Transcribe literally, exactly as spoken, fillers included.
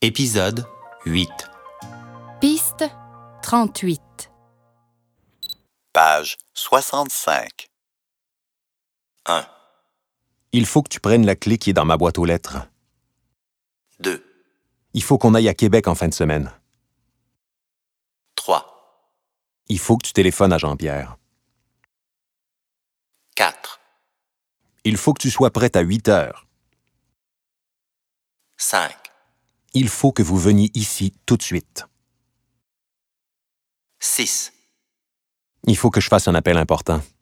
Épisode huit. Piste trente-huit. Page soixante-cinq. un, Il faut que tu prennes la clé qui est dans ma boîte aux lettres. deux, Il faut qu'on aille à Québec en fin de semaine. trois, Il faut que tu téléphones à Jean-Pierre. quatre, Il faut que tu sois prête à huit heures. cinq, Il faut que vous veniez ici tout de suite. six, Il faut que je fasse un appel important.